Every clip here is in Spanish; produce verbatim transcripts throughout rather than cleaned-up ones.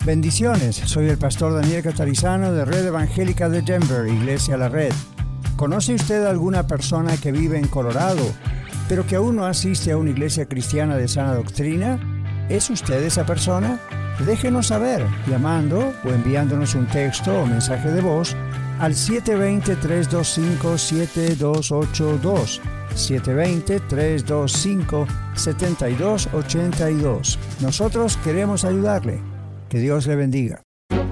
Bendiciones, soy el pastor Daniel Catarizano de Red Evangélica de Denver, Iglesia La Red. ¿Conoce usted a alguna persona que vive en Colorado, pero que aún no asiste a una iglesia cristiana de sana doctrina? ¿Es usted esa persona? Déjenos saber llamando o enviándonos un texto o mensaje de voz al siete dos cero, tres dos cinco, siete dos ocho dos, siete dos cero, tres dos cinco, siete dos ocho dos. Nosotros queremos ayudarle. Que Dios le bendiga.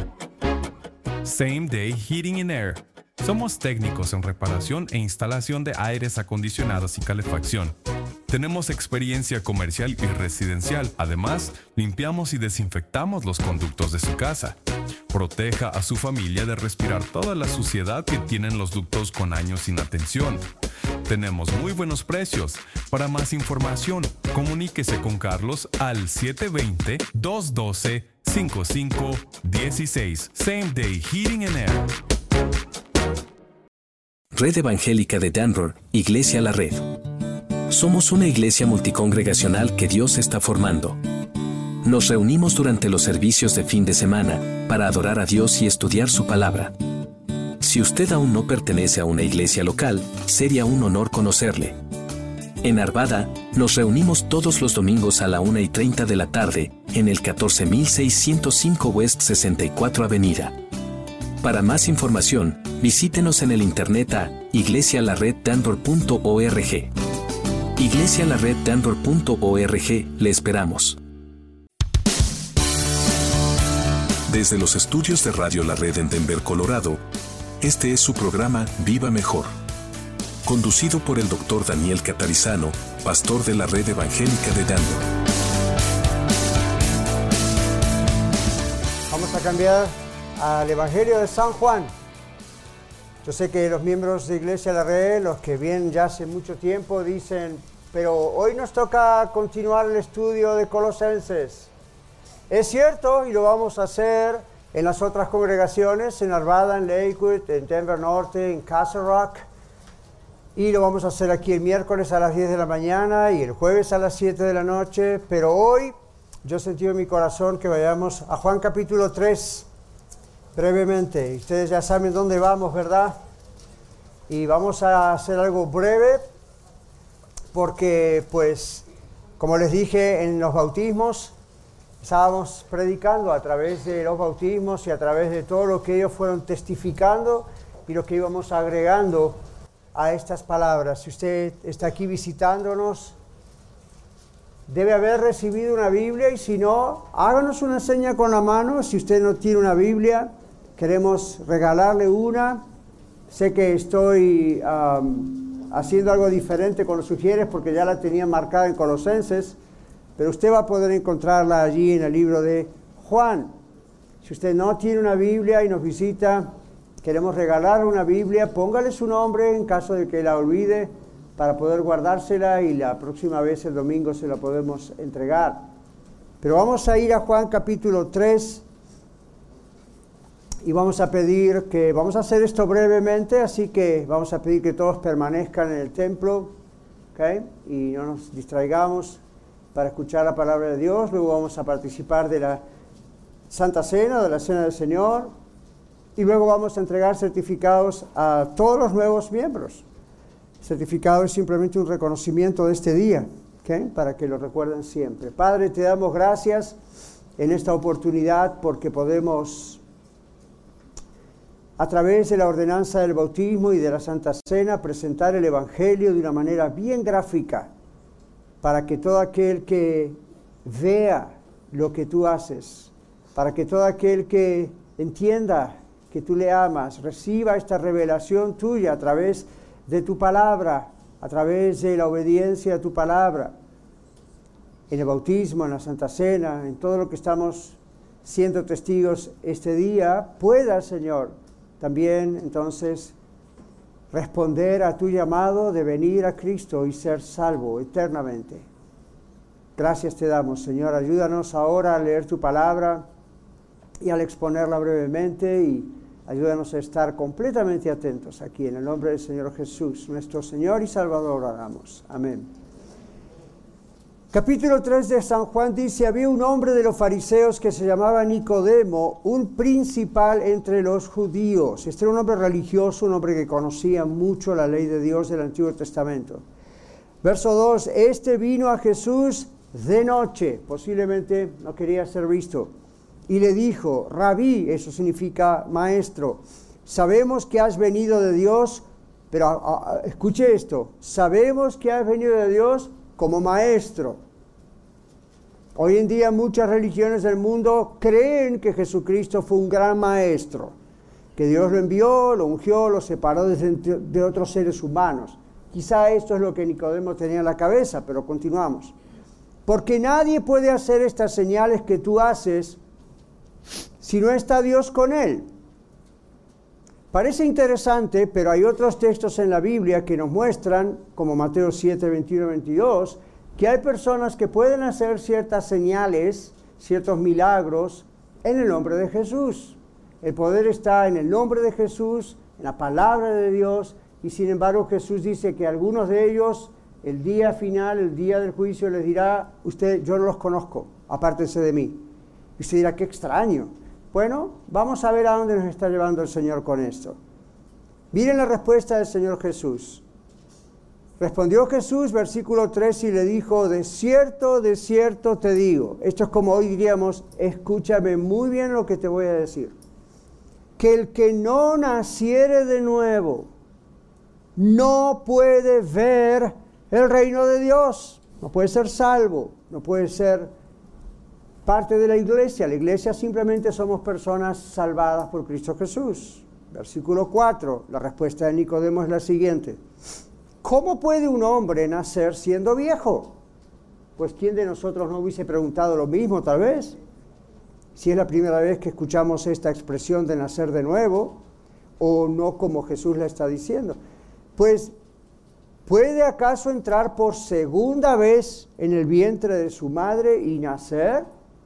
Same Day Heating and Air. Somos técnicos en reparación e instalación de aires acondicionados y calefacción. Tenemos experiencia comercial y residencial. Además, limpiamos y desinfectamos los conductos de su casa. Proteja a su familia de respirar toda la suciedad que tienen los ductos con años sin atención. Tenemos muy buenos precios. Para más información, comuníquese con Carlos al siete dos cero, dos uno dos, cinco cinco uno seis. Same Day Heating and Air. Red Evangélica de Denver, Iglesia La Red. Somos una iglesia multicongregacional que Dios está formando. Nos reunimos durante los servicios de fin de semana para adorar a Dios y estudiar su palabra. Si usted aún no pertenece a una iglesia local, sería un honor conocerle. En Arvada, nos reunimos todos los domingos a la una y treinta de la tarde, en el catorce mil seiscientos cinco West sesenta y cuatro Avenida. Para más información, visítenos en el internet a iglesia la red denver punto org. iglesia la red denver punto org, le esperamos. Desde los estudios de Radio La Red en Denver, Colorado, este es su programa Viva Mejor. Conducido por el doctor Daniel Catarizano, pastor de la Red Evangélica de Denver. Vamos a cambiar al Evangelio de San Juan. Yo sé que los miembros de Iglesia La Red, los que vienen ya hace mucho tiempo, dicen, pero hoy nos toca continuar el estudio de Colosenses. Es cierto, y lo vamos a hacer en las otras congregaciones, en Arvada, en Lakewood, en Denver Norte, en Castle Rock. Y lo vamos a hacer aquí el miércoles a las diez de la mañana y el jueves a las siete de la noche. Pero hoy yo sentí en mi corazón que vayamos a Juan capítulo tres, brevemente. Ustedes ya saben dónde vamos, ¿verdad? Y vamos a hacer algo breve porque, pues, como les dije en los bautismos, estábamos predicando a través de los bautismos y a través de todo lo que ellos fueron testificando y lo que íbamos agregando a estas palabras. Si usted está aquí visitándonos, debe haber recibido una Biblia y si no, háganos una seña con la mano. Si usted no tiene una Biblia, queremos regalarle una. Sé que estoy um, haciendo algo diferente con los sugieres porque ya la tenía marcada en Colosenses, pero usted va a poder encontrarla allí en el libro de Juan. Si usted no tiene una Biblia y nos visita, queremos regalar una Biblia, póngale su nombre en caso de que la olvide para poder guardársela y la próxima vez el domingo se la podemos entregar. Pero vamos a ir a Juan capítulo tres y vamos a pedir que, vamos a hacer esto brevemente, así que vamos a pedir que todos permanezcan en el templo, ¿okay? Y no nos distraigamos para escuchar la palabra de Dios. Luego vamos a participar de la Santa Cena, de la Cena del Señor. Y luego vamos a entregar certificados a todos los nuevos miembros. Certificado es simplemente un reconocimiento de este día, ¿okay? Para que lo recuerden siempre. Padre, te damos gracias en esta oportunidad porque podemos, a través de la ordenanza del bautismo y de la Santa Cena, presentar el Evangelio de una manera bien gráfica para que todo aquel que vea lo que tú haces, para que todo aquel que entienda que tú le amas, reciba esta revelación tuya a través de tu palabra, a través de la obediencia a tu palabra, en el bautismo, en la Santa Cena, en todo lo que estamos siendo testigos este día, pueda, Señor, también entonces responder a tu llamado de venir a Cristo y ser salvo eternamente. Gracias te damos, Señor. Ayúdanos ahora a leer tu palabra y al exponerla brevemente y ayúdanos a estar completamente atentos aquí. En el nombre del Señor Jesús, nuestro Señor y Salvador, oramos. Amén. Capítulo tres de San Juan dice, había un hombre de los fariseos que se llamaba Nicodemo, un principal entre los judíos. Este era un hombre religioso, un hombre que conocía mucho la ley de Dios del Antiguo Testamento. Verso dos, este vino a Jesús de noche, posiblemente no quería ser visto, y le dijo, Rabí, eso significa maestro, sabemos que has venido de Dios, pero a, a, escuche esto, sabemos que has venido de Dios como maestro. Hoy en día muchas religiones del mundo creen que Jesucristo fue un gran maestro, que Dios lo envió, lo ungió, lo separó de, de otros seres humanos. Quizá esto es lo que Nicodemo tenía en la cabeza, pero continuamos. Porque nadie puede hacer estas señales que tú haces si no está Dios con él. Parece interesante, pero hay otros textos en la Biblia que nos muestran, como Mateo siete, veintiuno, veintidós, que hay personas que pueden hacer ciertas señales, ciertos milagros, en el nombre de Jesús. El poder está en el nombre de Jesús, en la palabra de Dios, y sin embargo Jesús dice que algunos de ellos, el día final, el día del juicio, les dirá, usted, yo no los conozco, apártense de mí. Y usted dirá, qué extraño. Bueno, vamos a ver a dónde nos está llevando el Señor con esto. Miren la respuesta del Señor Jesús. Respondió Jesús, versículo tres, y le dijo, de cierto, de cierto te digo. Esto es como hoy diríamos, escúchame muy bien lo que te voy a decir. Que el que no naciere de nuevo, no puede ver el reino de Dios. No puede ser salvo, no puede ser parte de la iglesia. La iglesia simplemente somos personas salvadas por Cristo Jesús. Versículo cuatro, la respuesta de Nicodemo es la siguiente. ¿Cómo puede un hombre nacer siendo viejo? Pues ¿quién de nosotros no hubiese preguntado lo mismo tal vez? Si es la primera vez que escuchamos esta expresión de nacer de nuevo, o no como Jesús la está diciendo. Pues, ¿puede acaso entrar por segunda vez en el vientre de su madre y nacer?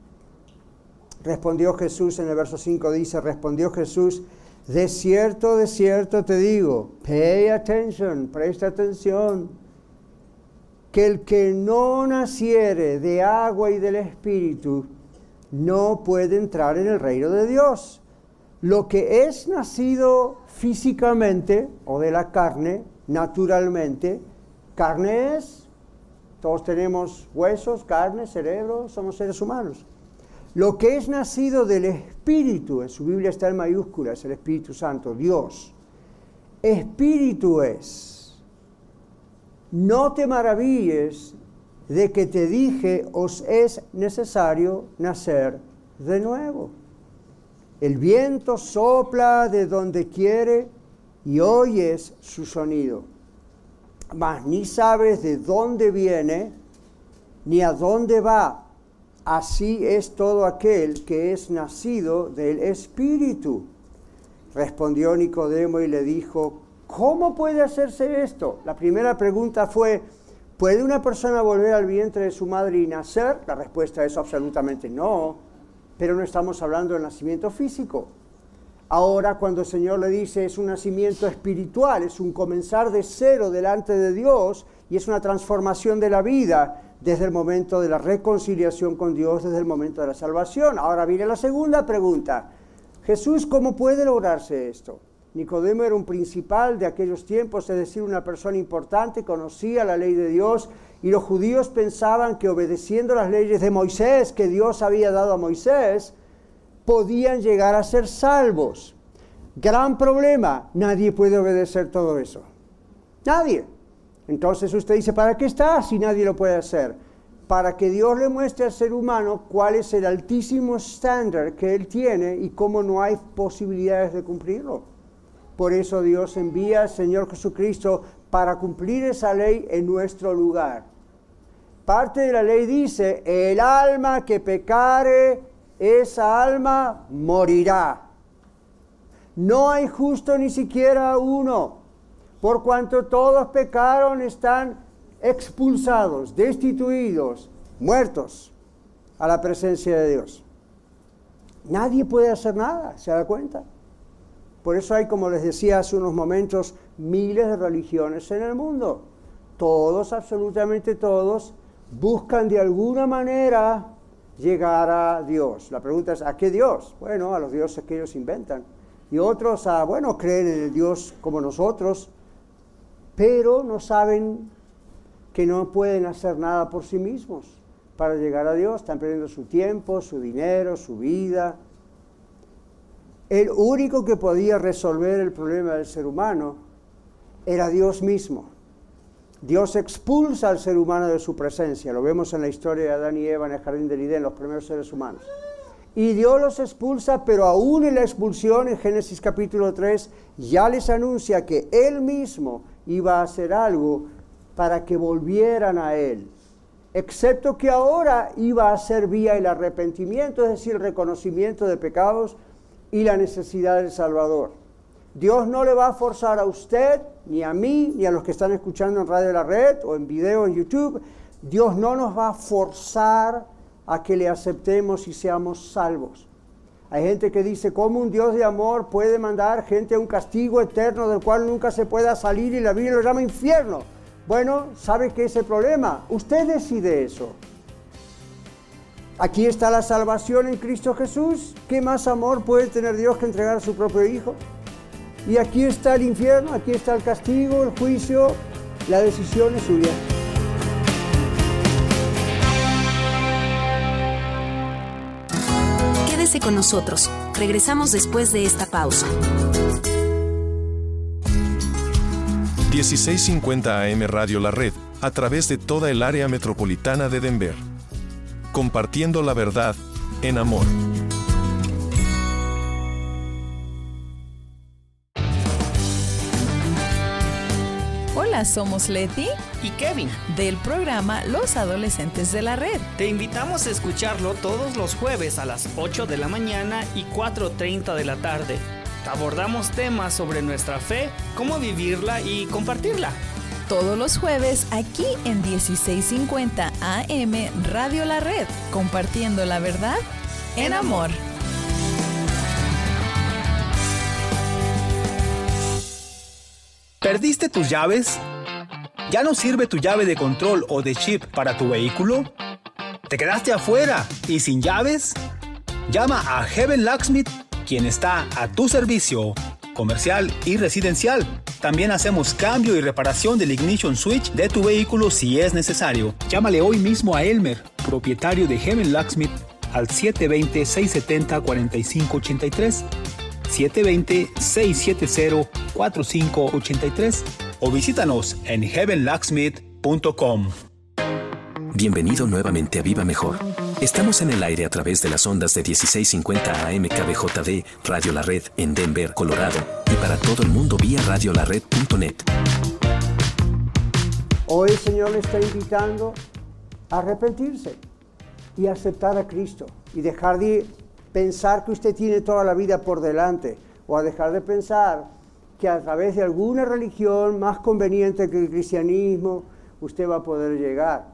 Respondió Jesús, en el verso cinco dice, respondió Jesús, de cierto, de cierto te digo, pay attention, presta atención, que el que no naciere de agua y del Espíritu no puede entrar en el reino de Dios. Lo que es nacido físicamente o de la carne, naturalmente, carne es, todos tenemos huesos, carne, cerebro, somos seres humanos. Lo que es nacido del Espíritu, en su Biblia está en mayúsculas, el Espíritu Santo, Dios. Espíritu es. No te maravilles de que te dije, os es necesario nacer de nuevo. El viento sopla de donde quiere y oyes su sonido, mas ni sabes de dónde viene ni a dónde va. Así es todo aquel que es nacido del Espíritu. Respondió Nicodemo y le dijo, ¿cómo puede hacerse esto? La primera pregunta fue, ¿puede una persona volver al vientre de su madre y nacer? La respuesta es absolutamente no, pero no estamos hablando del nacimiento físico. Ahora, cuando el Señor le dice, es un nacimiento espiritual, es un comenzar de cero delante de Dios y es una transformación de la vida, desde el momento de la reconciliación con Dios, desde el momento de la salvación. Ahora viene la segunda pregunta. Jesús, ¿cómo puede lograrse esto? Nicodemo era un principal de aquellos tiempos, es decir, una persona importante, conocía la ley de Dios, y los judíos pensaban que obedeciendo las leyes de Moisés, que Dios había dado a Moisés, podían llegar a ser salvos. Gran problema, nadie puede obedecer todo eso. Nadie. Entonces usted dice, ¿para qué está si nadie lo puede hacer? Para que Dios le muestre al ser humano cuál es el altísimo estándar que Él tiene y cómo no hay posibilidades de cumplirlo. Por eso Dios envía al Señor Jesucristo para cumplir esa ley en nuestro lugar. Parte de la ley dice, el alma que pecare, esa alma morirá. No hay justo ni siquiera uno. Por cuanto todos pecaron, están expulsados, destituidos, muertos a la presencia de Dios. Nadie puede hacer nada, ¿se da cuenta? Por eso hay, como les decía hace unos momentos, miles de religiones en el mundo. Todos, absolutamente todos, buscan de alguna manera llegar a Dios. La pregunta es, ¿a qué Dios? Bueno, a los dioses que ellos inventan. Y otros, a, bueno, creen en el Dios como nosotros, pero no saben que no pueden hacer nada por sí mismos para llegar a Dios. Están perdiendo su tiempo, su dinero, su vida. El único que podía resolver el problema del ser humano era Dios mismo. Dios expulsa al ser humano de su presencia. Lo vemos en la historia de Adán y Eva en el jardín del Edén, los primeros seres humanos. Y Dios los expulsa, pero aún en la expulsión, en Génesis capítulo tres, ya les anuncia que Él mismo iba a hacer algo para que volvieran a Él. Excepto que ahora iba a ser vía el arrepentimiento, es decir, el reconocimiento de pecados y la necesidad del Salvador. Dios no le va a forzar a usted, ni a mí, ni a los que están escuchando en Radio La Red o en video en YouTube. Dios no nos va a forzar a que le aceptemos y seamos salvos. Hay gente que dice, ¿cómo un Dios de amor puede mandar gente a un castigo eterno del cual nunca se pueda salir y la Biblia lo llama infierno? Bueno, ¿sabe qué es el problema? Usted decide eso. Aquí está la salvación en Cristo Jesús. ¿Qué más amor puede tener Dios que entregar a su propio Hijo? Y aquí está el infierno, aquí está el castigo, el juicio. La decisión es suya. Quédese con nosotros. Regresamos después de esta pausa. dieciséis cincuenta A M Radio La Red, a través de toda el área metropolitana de Denver. Compartiendo la verdad en amor. Hola, somos Leti y Kevin del programa Los Adolescentes de la Red. Te invitamos a escucharlo todos los jueves a las ocho de la mañana y cuatro treinta de la tarde. Abordamos temas sobre nuestra fe, cómo vivirla y compartirla. Todos los jueves aquí en dieciséis cincuenta A M Radio La Red, compartiendo la verdad en amor. ¿Perdiste tus llaves? ¿Ya no sirve tu llave de control o de chip para tu vehículo? ¿Te quedaste afuera y sin llaves? Llama a Heaven Locksmith, quien está a tu servicio, comercial y residencial. También hacemos cambio y reparación del ignition switch de tu vehículo si es necesario. Llámale hoy mismo a Elmer, propietario de Heaven Locksmith, al siete dos cero, seis siete cero, cuatro cinco ocho tres, siete dos cero, seis siete cero, cuatro cinco ocho tres o visítanos en heaven locksmith punto com. Bienvenido nuevamente a Viva Mejor. Estamos en el aire a través de las ondas de dieciséis cincuenta A M K B J D, Radio La Red, en Denver, Colorado, y para todo el mundo vía radio la red punto net. Hoy el Señor le está invitando a arrepentirse y aceptar a Cristo y dejar de pensar que usted tiene toda la vida por delante, o a dejar de pensar que a través de alguna religión más conveniente que el cristianismo usted va a poder llegar.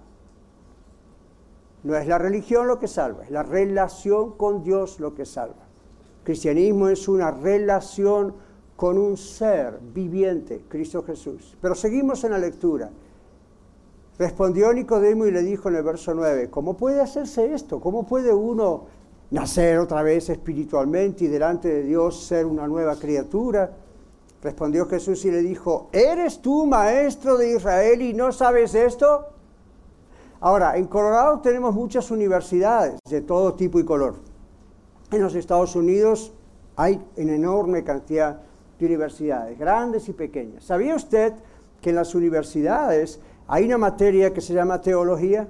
No es la religión lo que salva, es la relación con Dios lo que salva. El cristianismo es una relación con un ser viviente, Cristo Jesús. Pero seguimos en la lectura. Respondió Nicodemo y le dijo en el verso nueve, ¿cómo puede hacerse esto? ¿Cómo puede uno nacer otra vez espiritualmente y delante de Dios ser una nueva criatura? Respondió Jesús y le dijo, ¿eres tú maestro de Israel y no sabes esto? Ahora, en Colorado tenemos muchas universidades de todo tipo y color. En los Estados Unidos hay una enorme cantidad de universidades, grandes y pequeñas. ¿Sabía usted que en las universidades hay una materia que se llama teología?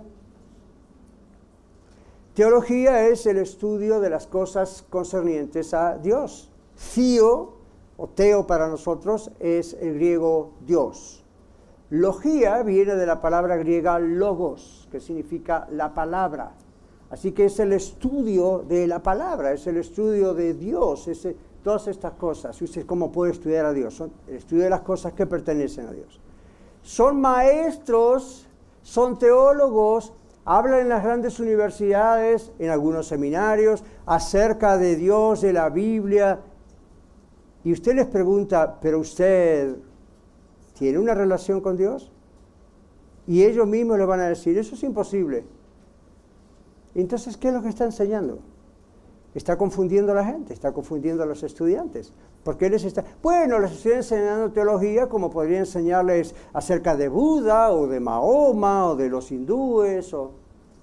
Teología es el estudio de las cosas concernientes a Dios. Theo, o teo para nosotros, es el griego Dios. Logía viene de la palabra griega logos, que significa la palabra. Así que es el estudio de la palabra, es el estudio de Dios, es el, todas estas cosas. ¿Usted cómo puede estudiar a Dios? Son el estudio de las cosas que pertenecen a Dios. Son maestros, son teólogos, hablan en las grandes universidades, en algunos seminarios, acerca de Dios, de la Biblia. Y usted les pregunta, ¿pero usted tiene una relación con Dios? Y ellos mismos le van a decir, eso es imposible. Entonces, ¿qué es lo que está enseñando? Está confundiendo a la gente, está confundiendo a los estudiantes. Porque les está... Bueno, les estoy enseñando teología como podría enseñarles acerca de Buda, o de Mahoma, o de los hindúes, o...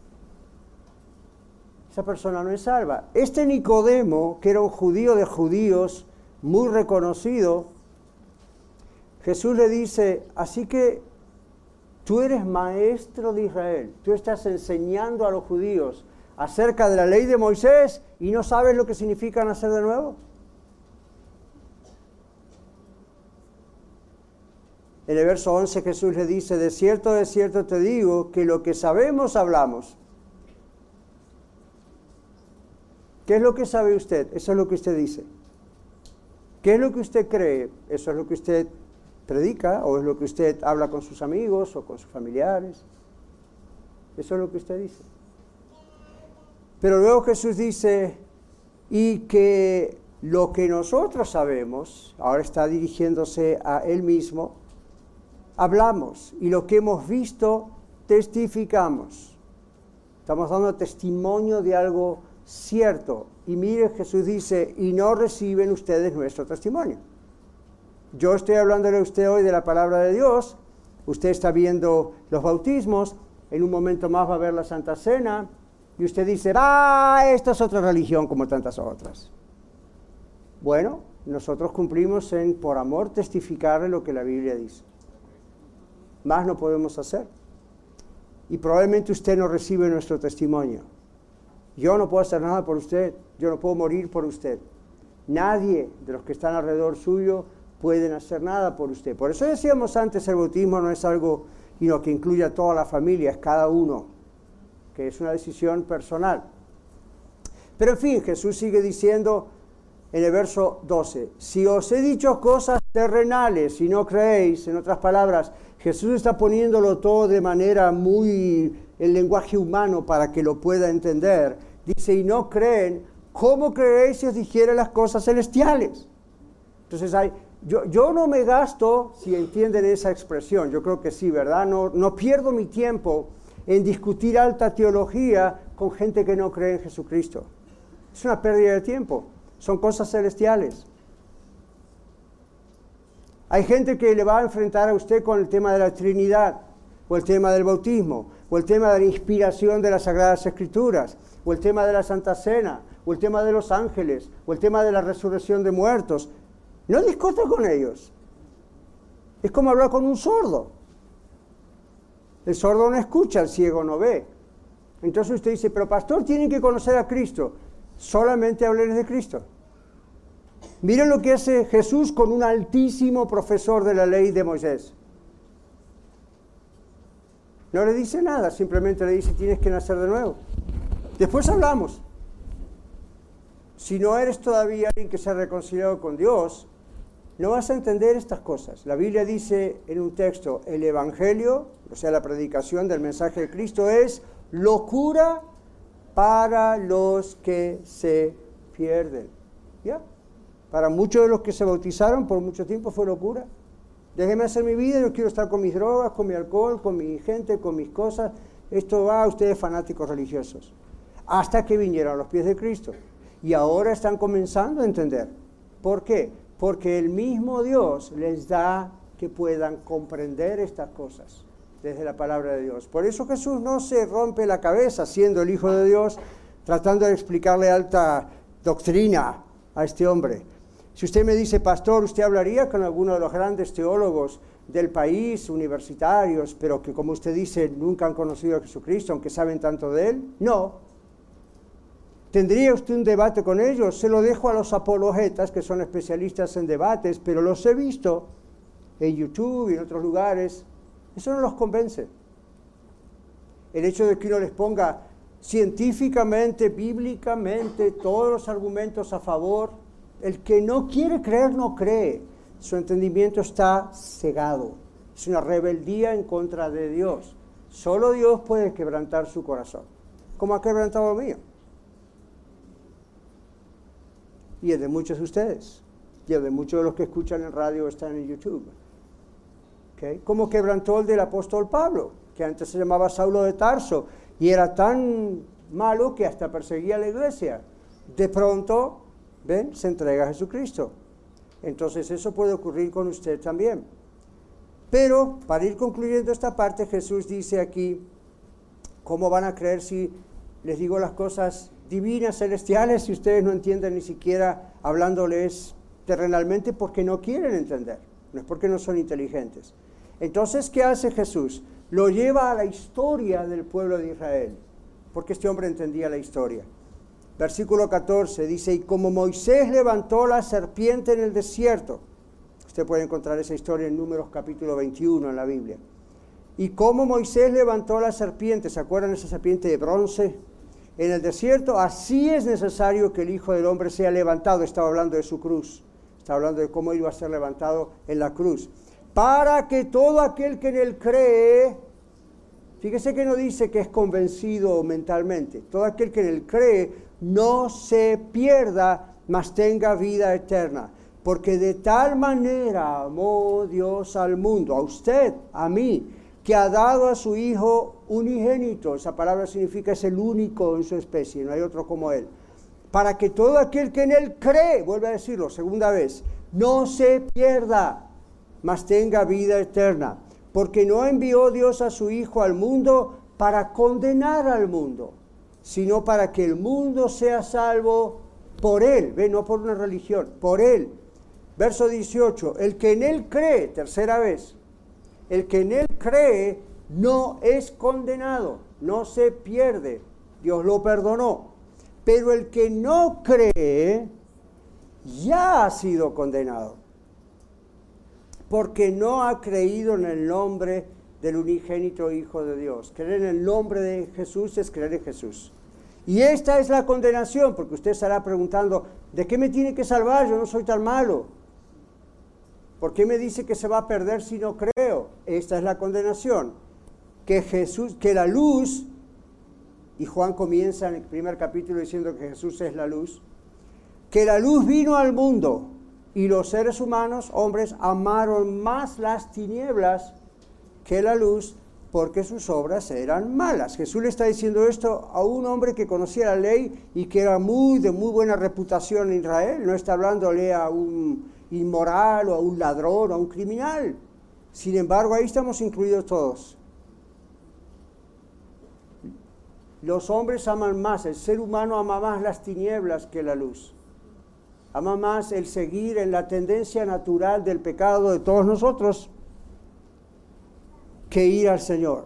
Esa persona no es salva. Este Nicodemo, que era un judío de judíos, muy reconocido, Jesús le dice, así que tú eres maestro de Israel, tú estás enseñando a los judíos acerca de la ley de Moisés y no sabes lo que significa nacer de nuevo. En el verso once Jesús le dice, de cierto, de cierto te digo, que lo que sabemos hablamos. ¿Qué es lo que sabe usted? Eso es lo que usted dice. ¿Qué es lo que usted cree? Eso es lo que usted predica, o es lo que usted habla con sus amigos o con sus familiares. Eso es lo que usted dice. Pero luego Jesús dice, y que lo que nosotros sabemos, ahora está dirigiéndose a Él mismo, hablamos, y lo que hemos visto, testificamos. Estamos dando testimonio de algo cierto. Y mire, Jesús dice, y no reciben ustedes nuestro testimonio. Yo estoy hablándole a usted hoy de la palabra de Dios, usted está viendo los bautismos, en un momento más va a ver la Santa Cena, y usted dice, ah, esta es otra religión como tantas otras. Bueno, nosotros cumplimos en, por amor, testificarle lo que la Biblia dice. Más no podemos hacer. Y probablemente usted no recibe nuestro testimonio. Yo no puedo hacer nada por usted, yo no puedo morir por usted. Nadie de los que están alrededor suyo pueden hacer nada por usted. Por eso decíamos antes, el bautismo no es algo sino que incluye a toda la familia, es cada uno, que es una decisión personal. Pero en fin, Jesús sigue diciendo en el verso doce, si os he dicho cosas terrenales y no creéis, en otras palabras, Jesús está poniéndolo todo de manera muy, el lenguaje humano para que lo pueda entender. Dice, y no creen, ¿cómo creeréis si os dijere las cosas celestiales? Entonces, hay, yo, yo no me gasto, si entienden esa expresión, yo creo que sí, ¿verdad? No, no pierdo mi tiempo en discutir alta teología con gente que no cree en Jesucristo. Es una pérdida de tiempo. Son cosas celestiales. Hay gente que le va a enfrentar a usted con el tema de la Trinidad, o el tema del bautismo, o el tema de la inspiración de las Sagradas Escrituras, o el tema de la Santa Cena, o el tema de los ángeles, o el tema de la resurrección de muertos. No discuta con ellos. Es como hablar con un sordo. El sordo no escucha, el ciego no ve. Entonces usted dice, pero pastor, tienen que conocer a Cristo. Solamente hablarles de Cristo. Miren lo que hace Jesús con un altísimo profesor de la ley de Moisés. No le dice nada, simplemente le dice, tienes que nacer de nuevo. Después hablamos. Si no eres todavía alguien que se ha reconciliado con Dios, no vas a entender estas cosas. La Biblia dice en un texto, el Evangelio, o sea, la predicación del mensaje de Cristo, es locura para los que se pierden. ¿Ya? Para muchos de los que se bautizaron por mucho tiempo fue locura. Déjeme hacer mi vida, yo quiero estar con mis drogas, con mi alcohol, con mi gente, con mis cosas. Esto va a ustedes fanáticos religiosos. Hasta que vinieron a los pies de Cristo. Y ahora están comenzando a entender. ¿Por qué? Porque el mismo Dios les da que puedan comprender estas cosas desde la palabra de Dios. Por eso Jesús no se rompe la cabeza siendo el Hijo de Dios, tratando de explicarle alta doctrina a este hombre. Si usted me dice, pastor, ¿usted hablaría con alguno de los grandes teólogos del país, universitarios, pero que, como usted dice, nunca han conocido a Jesucristo, aunque saben tanto de Él? No. ¿Tendría usted un debate con ellos? Se lo dejo a los apologetas, que son especialistas en debates, pero los he visto en YouTube y en otros lugares. Eso no los convence. El hecho de que uno les ponga científicamente, bíblicamente, todos los argumentos a favor, el que no quiere creer, no cree. Su entendimiento está cegado. Es una rebeldía en contra de Dios. Solo Dios puede quebrantar su corazón, como ha quebrantado el mío. Y el de muchos de ustedes, y el de muchos de los que escuchan en radio o están en YouTube. ¿Okay? Como quebrantó el del apóstol Pablo, que antes se llamaba Saulo de Tarso, y era tan malo que hasta perseguía a la iglesia. De pronto, ven, se entrega a Jesucristo. Entonces eso puede ocurrir con usted también. Pero, para ir concluyendo esta parte, Jesús dice aquí, ¿cómo van a creer si les digo las cosas divinas, celestiales, si ustedes no entienden ni siquiera hablándoles terrenalmente porque no quieren entender? No es porque no son inteligentes. Entonces, ¿qué hace Jesús? Lo lleva a la historia del pueblo de Israel, porque este hombre entendía la historia. Versículo catorce dice, y como Moisés levantó la serpiente en el desierto, usted puede encontrar esa historia en Números capítulo veintiuno en la Biblia, y como Moisés levantó la serpiente, ¿se acuerdan de esa serpiente de bronce? En el desierto, así es necesario que el Hijo del Hombre sea levantado. Estaba hablando de su cruz, estaba hablando de cómo iba a ser levantado en la cruz, para que todo aquel que en él cree, fíjese que no dice que es convencido mentalmente, todo aquel que en él cree no se pierda, mas tenga vida eterna. Porque de tal manera amó Dios al mundo, a usted, a mí, que ha dado a su Hijo unigénito. Esa palabra significa es el único en su especie, no hay otro como Él. Para que todo aquel que en Él cree, vuelve a decirlo, segunda vez, no se pierda, mas tenga vida eterna. Porque no envió Dios a su Hijo al mundo para condenar al mundo, sino para que el mundo sea salvo por Él. Ve, no por una religión, por Él. Verso dieciocho, el que en Él cree, tercera vez, el que en Él cree no es condenado, no se pierde, Dios lo perdonó. Pero el que no cree ya ha sido condenado, porque no ha creído en el nombre del unigénito Hijo de Dios. Creer en el nombre de Jesús es creer en Jesús. Y esta es la condenación, porque usted estará preguntando, ¿de qué me tiene que salvar? Yo no soy tan malo. ¿Por qué me dice que se va a perder si no creo? Esta es la condenación, que Jesús, que la luz, y Juan comienza en el primer capítulo diciendo que Jesús es la luz, que la luz vino al mundo, y los seres humanos, hombres, amaron más las tinieblas que la luz, porque sus obras eran malas. Jesús le está diciendo esto a un hombre que conocía la ley y que era muy de muy buena reputación en Israel. No está hablándole a un inmoral o a un ladrón o a un criminal. Sin embargo, ahí estamos incluidos todos. Los hombres aman más, el ser humano ama más las tinieblas que la luz. Ama más el seguir en la tendencia natural del pecado de todos nosotros que ir al Señor.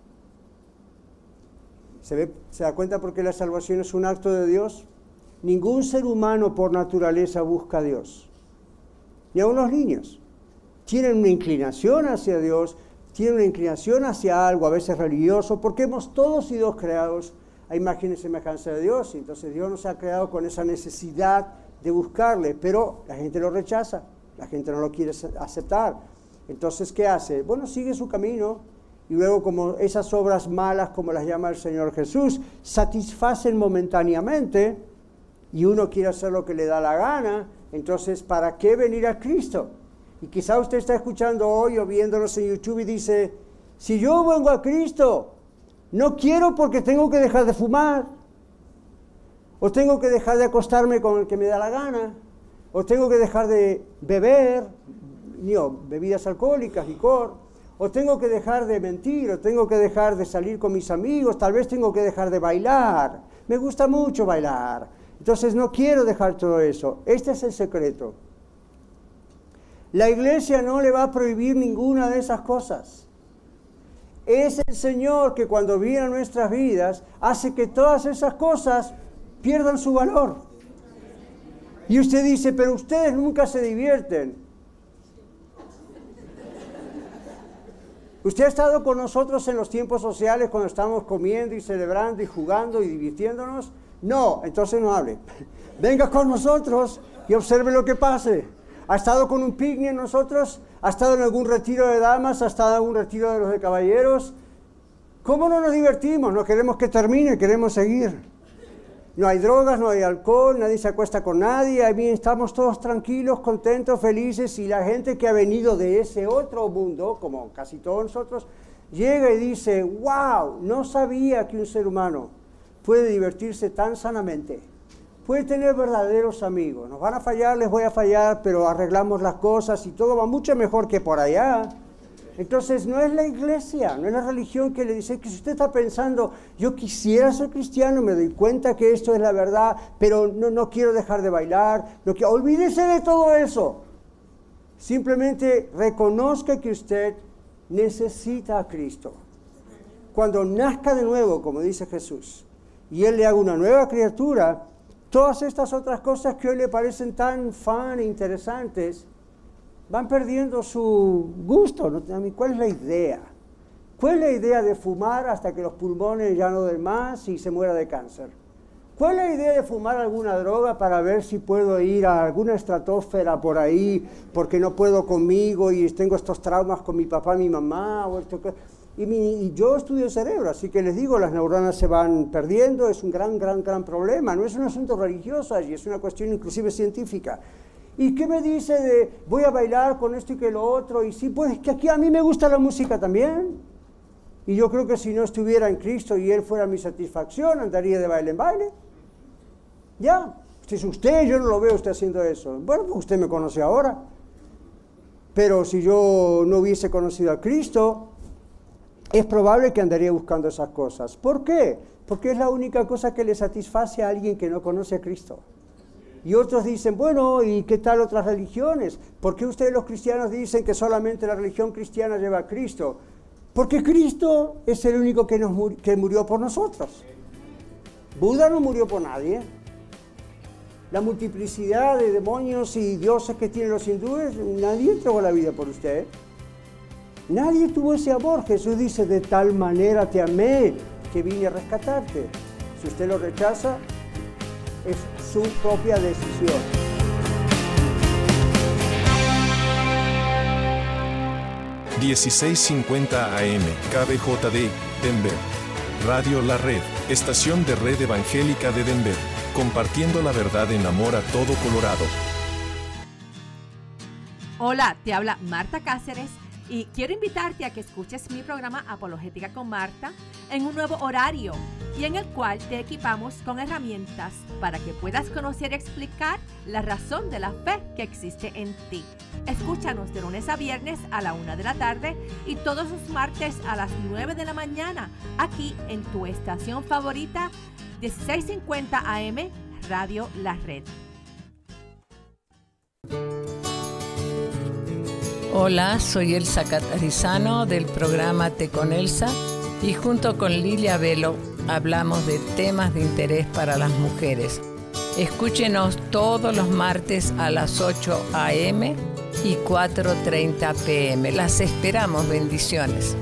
¿Se ve, se da cuenta por qué la salvación es un acto de Dios? Ningún ser humano por naturaleza busca a Dios. Ni aun los niños. Tienen una inclinación hacia Dios, tienen una inclinación hacia algo, a veces religioso, porque hemos todos sido creados a imagen y semejanza de Dios, y entonces Dios nos ha creado con esa necesidad de buscarle, pero la gente lo rechaza, la gente no lo quiere aceptar. Entonces, ¿qué hace? Bueno, sigue su camino, y luego como esas obras malas, como las llama el Señor Jesús, satisfacen momentáneamente, y uno quiere hacer lo que le da la gana. Entonces, ¿para qué venir a Cristo? Y quizá usted está escuchando hoy o viéndonos en YouTube y dice, si yo vengo a Cristo, no quiero porque tengo que dejar de fumar, o tengo que dejar de acostarme con el que me da la gana, o tengo que dejar de beber, no, bebidas alcohólicas, licor, o tengo que dejar de mentir, o tengo que dejar de salir con mis amigos, tal vez tengo que dejar de bailar, me gusta mucho bailar, entonces no quiero dejar todo eso. Este es el secreto. La iglesia no le va a prohibir ninguna de esas cosas. Es el Señor que cuando viene a nuestras vidas hace que todas esas cosas pierdan su valor. Y usted dice, pero ustedes nunca se divierten. ¿Usted ha estado con nosotros en los tiempos sociales cuando estamos comiendo y celebrando y jugando y divirtiéndonos? No, entonces no hable. Venga con nosotros y observe lo que pase. ¿Ha estado con un picnic nosotros? ¿Ha estado en algún retiro de damas? ¿Ha estado en algún retiro de los de caballeros? ¿Cómo no nos divertimos? No queremos que termine, queremos seguir. No hay drogas, no hay alcohol, nadie se acuesta con nadie, ahí estamos todos tranquilos, contentos, felices, y la gente que ha venido de ese otro mundo, como casi todos nosotros, llega y dice, wow, no sabía que un ser humano puede divertirse tan sanamente, puede tener verdaderos amigos. Nos van a fallar, les voy a fallar, pero arreglamos las cosas y todo va mucho mejor que por allá. Entonces no es la iglesia, no es la religión que le dice que si usted está pensando, yo quisiera ser cristiano, me doy cuenta que esto es la verdad, pero no, no quiero dejar de bailar, no quiero, olvídese de todo eso. Simplemente reconozca que usted necesita a Cristo. Cuando nazca de nuevo, como dice Jesús, y Él le haga una nueva criatura, todas estas otras cosas que hoy le parecen tan fan e interesantes, van perdiendo su gusto. ¿No? ¿Cuál es la idea? ¿Cuál es la idea de fumar hasta que los pulmones ya no den más y se muera de cáncer? ¿Cuál es la idea de fumar alguna droga para ver si puedo ir a alguna estratosfera por ahí porque no puedo conmigo y tengo estos traumas con mi papá, mi mamá? O esto, y, mi, y yo estudio el cerebro, así que les digo, las neuronas se van perdiendo, es un gran, gran, gran problema. No es un asunto religioso allí, es una cuestión inclusive científica. ¿Y qué me dice de voy a bailar con esto y que lo otro? Y sí, pues que aquí a mí me gusta la música también. Y yo creo que si no estuviera en Cristo y Él fuera mi satisfacción, andaría de baile en baile. Ya, si es usted, yo no lo veo usted haciendo eso. Bueno, pues usted me conoce ahora. Pero si yo no hubiese conocido a Cristo, es probable que andaría buscando esas cosas. ¿Por qué? Porque es la única cosa que le satisface a alguien que no conoce a Cristo. Y otros dicen, bueno, ¿y qué tal otras religiones? ¿Por qué ustedes los cristianos dicen que solamente la religión cristiana lleva a Cristo? Porque Cristo es el único que, nos mur- que murió por nosotros. Buda no murió por nadie. La multiplicidad de demonios y dioses que tienen los hindúes, nadie entregó la vida por usted. Nadie tuvo ese amor. Jesús dice, de tal manera te amé que vine a rescatarte. Si usted lo rechaza, es su propia decisión. dieciséis cincuenta A M, K B J D, Denver. Radio La Red, estación de Red Evangélica de Denver, compartiendo la verdad en amor a todo Colorado. Hola, te habla Marta Cáceres y quiero invitarte a que escuches mi programa Apologética con Marta en un nuevo horario y en el cual te equipamos con herramientas para que puedas conocer y explicar la razón de la fe que existe en ti. Escúchanos de lunes a viernes a la una de la tarde y todos los martes a las nueve de la mañana aquí en tu estación favorita dieciséis cincuenta A M Radio La Red. Hola, soy Elsa Catarizano del programa Te con Elsa y junto con Lilia Velo hablamos de temas de interés para las mujeres. Escúchenos todos los martes a las ocho A M y cuatro treinta P M. Las esperamos, bendiciones.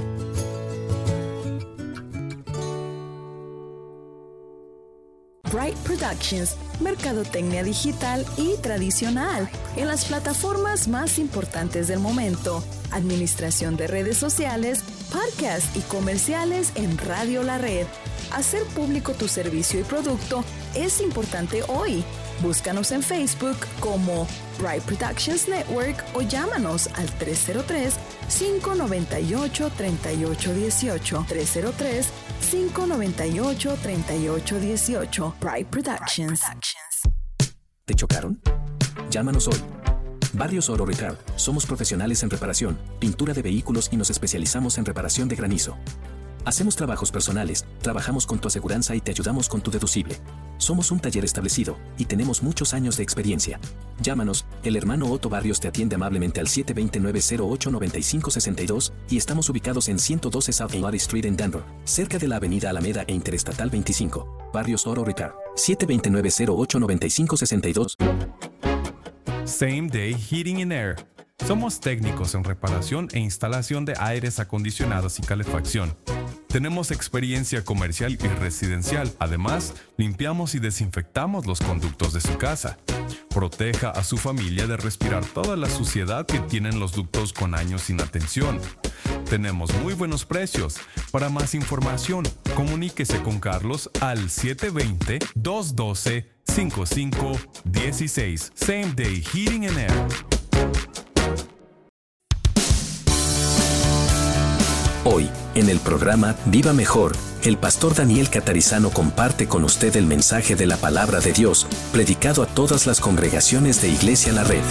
Bright Productions, mercadotecnia digital y tradicional en las plataformas más importantes del momento, administración de redes sociales, podcasts y comerciales en Radio La Red. Hacer público tu servicio y producto es importante hoy. Búscanos en Facebook como Bright Productions Network o llámanos al tres cero tres, cinco nueve ocho, tres ocho uno ocho. tres cero tres, cinco nueve ocho, tres ocho uno ocho. Bright Productions. ¿Te chocaron? Llámanos hoy. Barrios Oro Repair. Somos profesionales en reparación, pintura de vehículos y nos especializamos en reparación de granizo. Hacemos trabajos personales, trabajamos con tu aseguranza y te ayudamos con tu deducible. Somos un taller establecido y tenemos muchos años de experiencia. Llámanos, el hermano Otto Barrios te atiende amablemente al siete dos nueve, cero ocho nueve cinco seis dos y estamos ubicados en ciento doce South Lottie Street en Denver, cerca de la avenida Alameda e Interestatal veinticinco. Barrios Oro Repair, siete dos nueve, cero ocho nueve cinco seis dos. Same Day Heating and Air. Somos técnicos en reparación e instalación de aires acondicionados y calefacción. Tenemos experiencia comercial y residencial. Además, limpiamos y desinfectamos los conductos de su casa. Proteja a su familia de respirar toda la suciedad que tienen los ductos con años sin atención. Tenemos muy buenos precios. Para más información, comuníquese con Carlos al siete dos cero, dos uno dos, cinco cinco uno seis. Same Day Heating and Air. Hoy, En el programa Viva Mejor, el pastor Daniel Catarizano comparte con usted el mensaje de la palabra de Dios, predicado a todas las congregaciones de Iglesia La Red.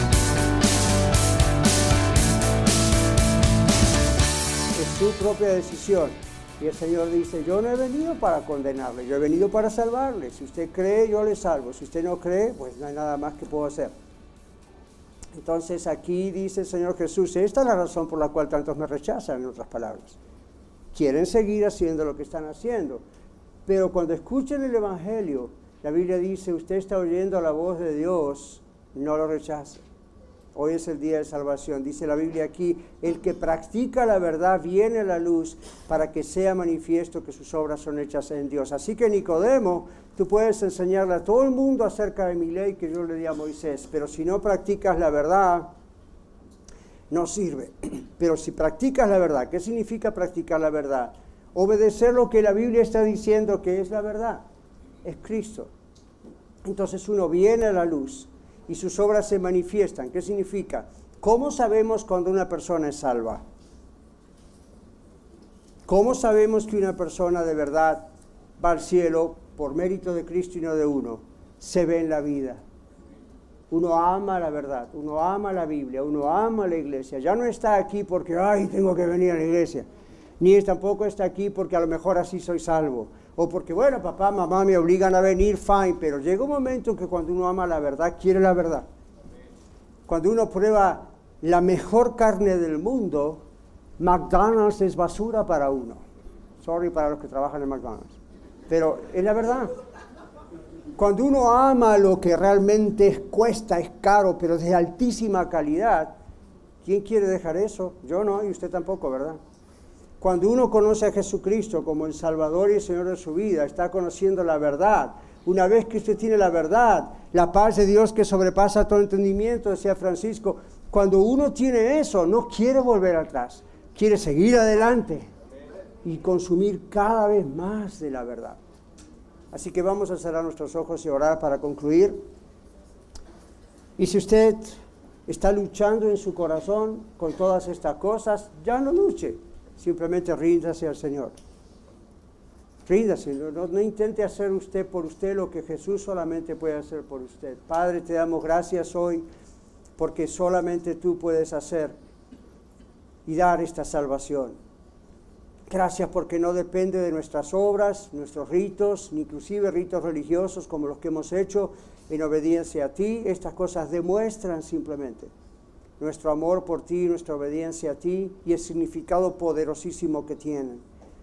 Es su propia decisión. Y el Señor dice, yo no he venido para condenarle, yo he venido para salvarle. Si usted cree, yo le salvo. Si usted no cree, pues no hay nada más que puedo hacer. Entonces aquí dice el Señor Jesús, esta es la razón por la cual tantos me rechazan, en otras palabras. Quieren seguir haciendo lo que están haciendo. Pero cuando escuchen el Evangelio, la Biblia dice, usted está oyendo la voz de Dios, no lo rechace. Hoy es el día de salvación. Dice la Biblia aquí, el que practica la verdad viene a la luz para que sea manifiesto que sus obras son hechas en Dios. Así que Nicodemo, tú puedes enseñarle a todo el mundo acerca de mi ley que yo le di a Moisés, pero si no practicas la verdad, no sirve. Pero si practicas la verdad, ¿qué significa practicar la verdad? Obedecer lo que la Biblia está diciendo que es la verdad, es Cristo. Entonces uno viene a la luz y sus obras se manifiestan. ¿Qué significa? ¿Cómo sabemos cuando una persona es salva? ¿Cómo sabemos que una persona de verdad va al cielo por mérito de Cristo y no de uno? Se ve en la vida. Uno ama la verdad, uno ama la Biblia, uno ama la iglesia. Ya no está aquí porque, ay, tengo que venir a la iglesia. Ni tampoco está aquí porque a lo mejor así soy salvo. O porque, bueno, papá, mamá me obligan a venir, fine. Pero llega un momento en que cuando uno ama la verdad, quiere la verdad. Cuando uno prueba la mejor carne del mundo, McDonald's es basura para uno. Sorry para los que trabajan en McDonald's. Pero es la verdad. Cuando uno ama lo que realmente es, cuesta, es caro, pero es de altísima calidad, ¿quién quiere dejar eso? Yo no, y usted tampoco, ¿verdad? Cuando uno conoce a Jesucristo como el Salvador y el Señor de su vida, está conociendo la verdad. Una vez que usted tiene la verdad, la paz de Dios que sobrepasa todo entendimiento, decía Francisco, cuando uno tiene eso, no quiere volver atrás, quiere seguir adelante y consumir cada vez más de la verdad. Así que vamos a cerrar nuestros ojos y orar para concluir. Y si usted está luchando en su corazón con todas estas cosas, ya no luche. Simplemente ríndase al Señor. Ríndase, no, no, no intente hacer usted por usted lo que Jesús solamente puede hacer por usted. Padre, te damos gracias hoy porque solamente tú puedes hacer y dar esta salvación. Gracias porque no depende de nuestras obras, nuestros ritos, ni inclusive ritos religiosos como los que hemos hecho en obediencia a ti. Estas cosas demuestran simplemente nuestro amor por ti, nuestra obediencia a ti y el significado poderosísimo que tienen.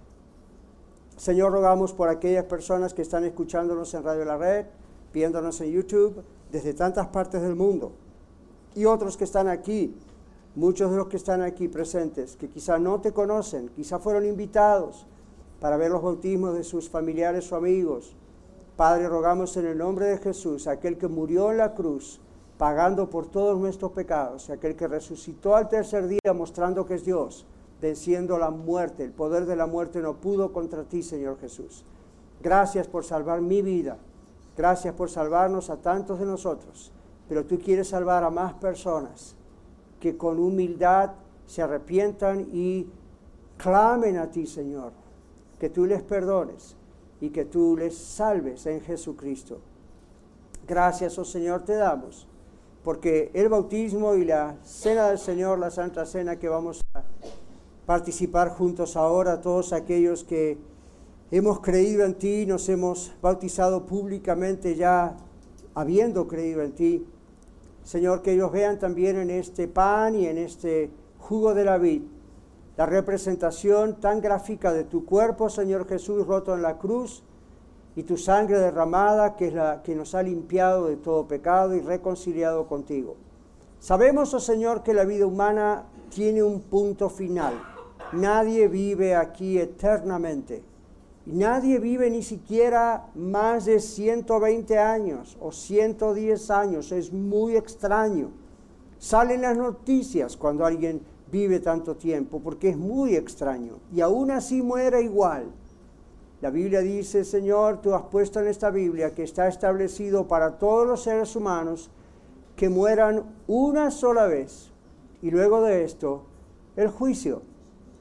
Señor, rogamos por aquellas personas que están escuchándonos en Radio La Red, viéndonos en YouTube, desde tantas partes del mundo, y otros que están aquí, muchos de los que están aquí presentes, que quizá no te conocen, quizá fueron invitados para ver los bautismos de sus familiares o amigos. Padre, rogamos en el nombre de Jesús, aquel que murió en la cruz, pagando por todos nuestros pecados, aquel que resucitó al tercer día mostrando que es Dios, venciendo la muerte. El poder de la muerte no pudo contra ti, Señor Jesús. Gracias por salvar mi vida. Gracias por salvarnos a tantos de nosotros. Pero tú quieres salvar a más personas que con humildad se arrepientan y clamen a ti, Señor. Que tú les perdones y que tú les salves en Jesucristo. Gracias, oh Señor, te damos. Porque el bautismo y la cena del Señor, la Santa Cena que vamos a participar juntos ahora, todos aquellos que hemos creído en ti, nos hemos bautizado públicamente ya habiendo creído en ti. Señor, que ellos vean también en este pan y en este jugo de la vid la representación tan gráfica de tu cuerpo, Señor Jesús, roto en la cruz, y tu sangre derramada, que es la que nos ha limpiado de todo pecado y reconciliado contigo. Sabemos, oh Señor, que la vida humana tiene un punto final. Nadie vive aquí eternamente. Nadie vive ni siquiera más de ciento veinte años o ciento diez años. Es muy extraño. Salen las noticias cuando alguien vive tanto tiempo, porque es muy extraño. Y aún así muere igual. La Biblia dice, Señor, tú has puesto en esta Biblia que está establecido para todos los seres humanos que mueran una sola vez. Y luego de esto, el juicio.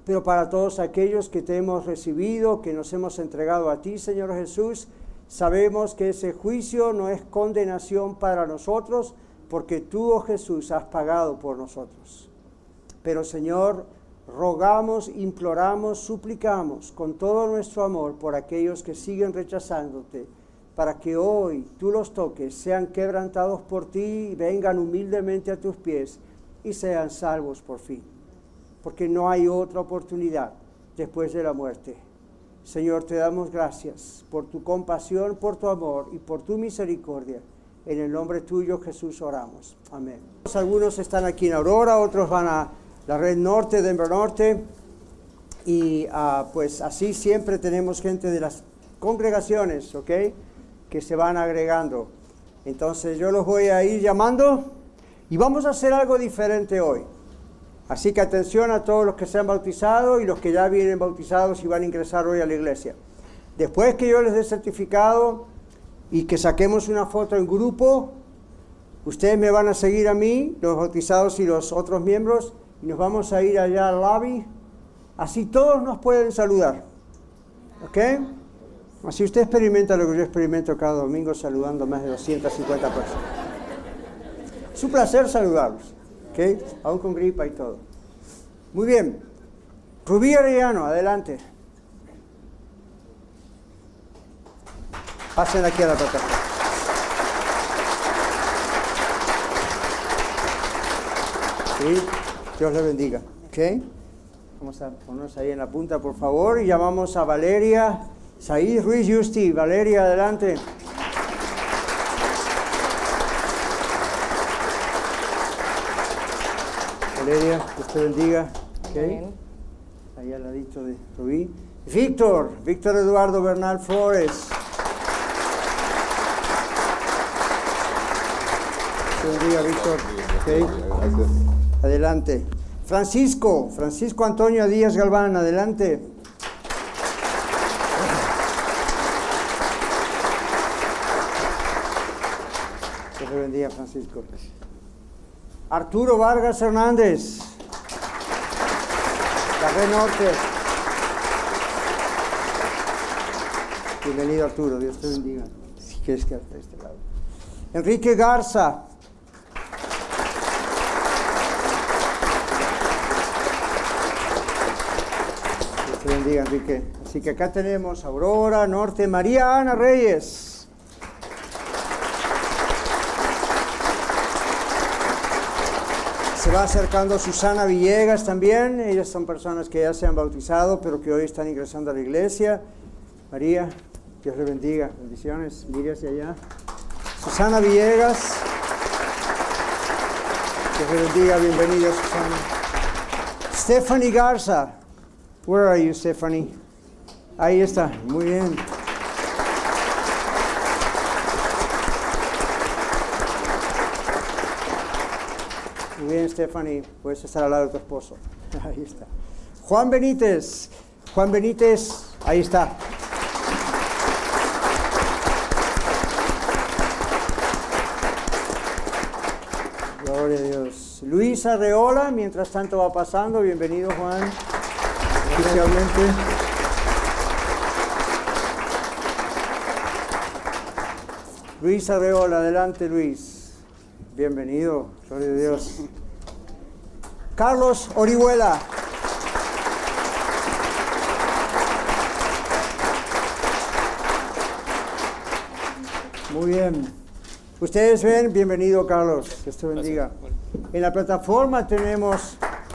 pero para todos aquellos que te hemos recibido, que nos hemos entregado a ti, Señor Jesús, sabemos que ese juicio no es condenación para nosotros, porque tú, oh Jesús, has pagado por nosotros. Pero, Señor, rogamos, imploramos, suplicamos con todo nuestro amor por aquellos que siguen rechazándote, para que hoy tú los toques, sean quebrantados por ti, vengan humildemente a tus pies y sean salvos por fin. Porque no hay otra oportunidad después de la muerte. Señor, te damos gracias por tu compasión, por tu amor y por tu misericordia. En el nombre tuyo, Jesús, oramos. Amén. Algunos están aquí en Aurora, otros van a la Red Norte, Denver Norte. Y uh, pues así siempre tenemos gente de las congregaciones, ¿ok?, que se van agregando. Entonces yo los voy a ir llamando y vamos a hacer algo diferente hoy. Así que atención a todos los que se han bautizado y los que ya vienen bautizados y van a ingresar hoy a la iglesia. Después que yo les dé certificado y que saquemos una foto en grupo, ustedes me van a seguir a mí, los bautizados y los otros miembros, y nos vamos a ir allá al lobby. Así todos nos pueden saludar. ¿Ok? Así usted experimenta lo que yo experimento cada domingo saludando a más de doscientas cincuenta personas. Es un placer saludarlos, ¿ok? Aún con gripa y todo. Muy bien. Rubí Arellano, adelante. Pasen aquí a la plataforma. Sí, Dios le bendiga, ¿ok? Vamos a ponernos ahí en la punta, por favor, y llamamos a Valeria Said Ruiz Justi. Valeria, adelante. Valeria, Dios te bendiga. Okay. Ahí al ladito de Rubí. Víctor, Víctor Eduardo Bernal Flores. Dios te bendiga, Víctor. Okay. Gracias. Adelante. Francisco, Francisco Antonio Díaz Galván, adelante. Dios le bendiga, Francisco. Arturo Vargas Hernández, la Red Norte. Bienvenido, Arturo, Dios te bendiga. Si quieres quedarte de este lado. Enrique Garza. Dios te bendiga, Enrique. Así que acá tenemos Aurora, Norte, María Ana Reyes. Se va acercando Susana Villegas también. Ellas son personas que ya se han bautizado, pero que hoy están ingresando a la iglesia. María, Dios le bendiga. Bendiciones. Mire hacia allá. Susana Villegas. Dios le bendiga. Bienvenida, Susana. Stephanie Garza. Where are you, Stephanie? Ahí está. Muy bien. Muy bien, Stephanie, puedes estar al lado de tu esposo. Ahí está. Juan Benítez. Juan Benítez, ahí está. Gloria a Dios. Luis Arreola, mientras tanto va pasando. Bienvenido, Juan. Oficialmente. Luis Arreola, adelante, Luis. Bienvenido, gloria a Dios. Carlos Orihuela. Muy bien. Ustedes ven, bienvenido, Carlos. Dios te bendiga. En la plataforma tenemos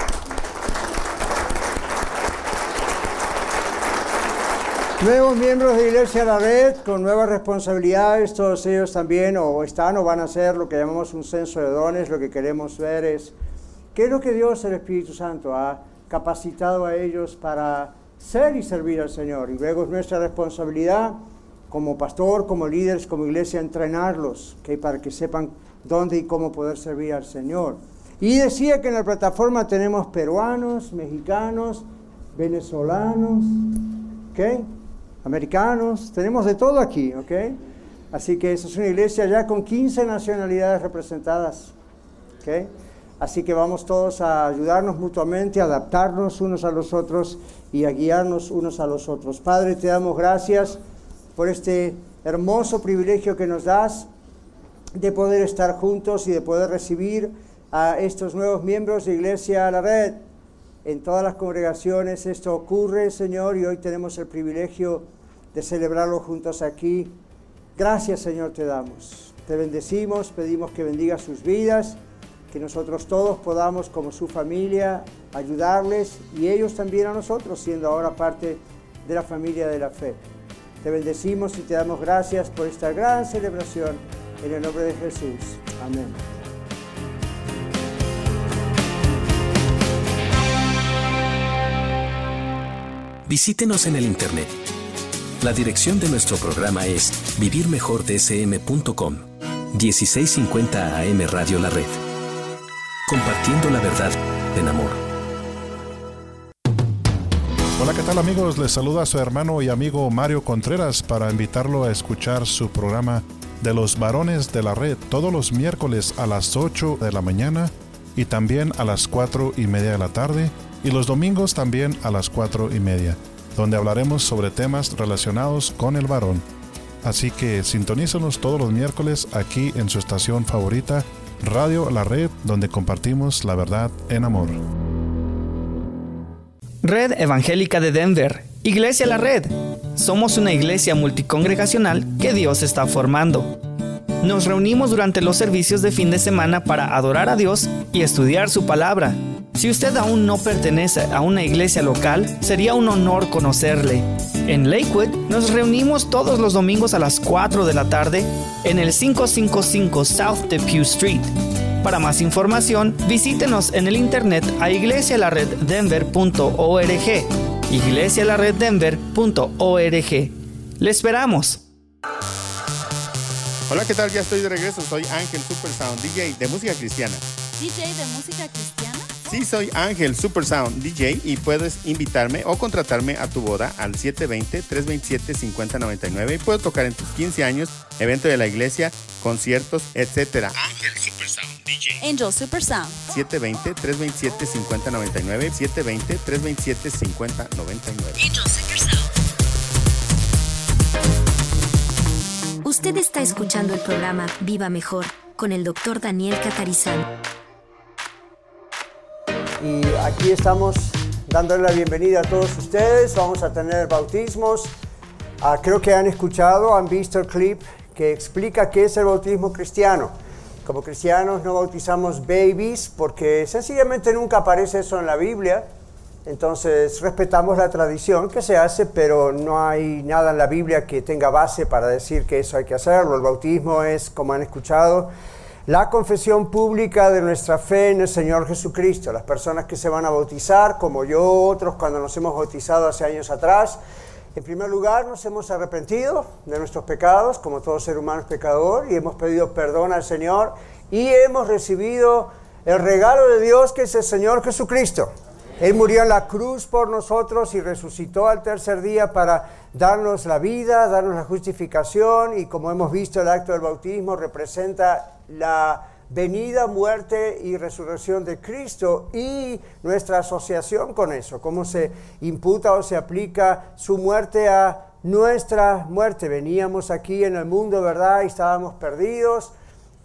nuevos miembros de Iglesia La Red con nuevas responsabilidades. Todos ellos también o están o van a hacer lo que llamamos un censo de dones. Lo que queremos ver es qué es lo que Dios, el Espíritu Santo, ha capacitado a ellos para ser y servir al Señor. Y luego es nuestra responsabilidad como pastor, como líderes, como iglesia, entrenarlos, ¿okay? Para que sepan dónde y cómo poder servir al Señor. Y decía que en la plataforma tenemos peruanos, mexicanos, venezolanos, ¿ok? Americanos, tenemos de todo aquí, ¿ok? Así que esa es una iglesia ya con quince nacionalidades representadas, ¿ok? Así que vamos todos a ayudarnos mutuamente, a adaptarnos unos a los otros y a guiarnos unos a los otros. Padre, te damos gracias por este hermoso privilegio que nos das de poder estar juntos y de poder recibir a estos nuevos miembros de Iglesia La Red. En todas las congregaciones esto ocurre, Señor, y hoy tenemos el privilegio de celebrarlo juntos aquí. Gracias, Señor, te damos. Te bendecimos, pedimos que bendiga sus vidas, que nosotros todos podamos, como su familia, ayudarles y ellos también a nosotros, siendo ahora parte de la familia de la fe. Te bendecimos y te damos gracias por esta gran celebración en el nombre de Jesús. Amén. Visítenos en el internet. La dirección de nuestro programa es vivir mejor d s m punto com. dieciséis cincuenta A M Radio La Red. Compartiendo la verdad en amor. Hola, ¿qué tal, amigos? Les saluda su hermano y amigo Mario Contreras para invitarlo a escuchar su programa de los varones de la red todos los miércoles a las ocho de la mañana y también a las cuatro y media de la tarde, y los domingos también a las cuatro y media, donde hablaremos sobre temas relacionados con el varón. Así que sintonízanos todos los miércoles aquí en su estación favorita, Radio La Red, donde compartimos la verdad en amor. Red Evangélica de Denver, Iglesia La Red. Somos una iglesia multicongregacional que Dios está formando. Nos reunimos durante los servicios de fin de semana para adorar a Dios y estudiar su palabra. Si usted aún no pertenece a una iglesia local, sería un honor conocerle. En Lakewood nos reunimos todos los domingos a las cuatro de la tarde en el quinientos cincuenta y cinco South Depew Street. Para más información, visítenos en el internet a iglesia la red denver punto org, iglesia la red denver punto org. ¡Le esperamos! Hola, ¿qué tal? Ya estoy de regreso. Soy Ángel Supersound, D J de música cristiana. ¿D J de música cristiana? Sí, soy Ángel Supersound, D J, y puedes invitarme o contratarme a tu boda al siete dos cero, tres dos siete, cinco cero nueve nueve y puedo tocar en tus quince años, evento de la iglesia, conciertos, etcétera. Ángel Supersound, D J. Angel Supersound. siete dos cero, tres dos siete, cinco cero nueve nueve, siete dos cero, tres dos siete, cinco cero nueve nueve. Angel Supersound. Usted está escuchando el programa Viva Mejor con el doctor Daniel Catarizano. Y aquí estamos dándole la bienvenida a todos ustedes. Vamos a tener bautismos. Uh, creo que han escuchado, han visto el clip que explica qué es el bautismo cristiano. Como cristianos no bautizamos babies porque sencillamente nunca aparece eso en la Biblia. Entonces respetamos la tradición que se hace, pero no hay nada en la Biblia que tenga base para decir que eso hay que hacerlo. El bautismo es, como han escuchado, la confesión pública de nuestra fe en el Señor Jesucristo. Las personas que se van a bautizar, como yo, otros cuando nos hemos bautizado hace años atrás, en primer lugar nos hemos arrepentido de nuestros pecados, como todo ser humano es pecador, y hemos pedido perdón al Señor, y hemos recibido el regalo de Dios que es el Señor Jesucristo. Él murió en la cruz por nosotros y resucitó al tercer día para darnos la vida, darnos la justificación, y como hemos visto, el acto del bautismo representa la venida, muerte y resurrección de Cristo y nuestra asociación con eso, cómo se imputa o se aplica su muerte a nuestra muerte. Veníamos aquí en el mundo, ¿verdad? Y estábamos perdidos,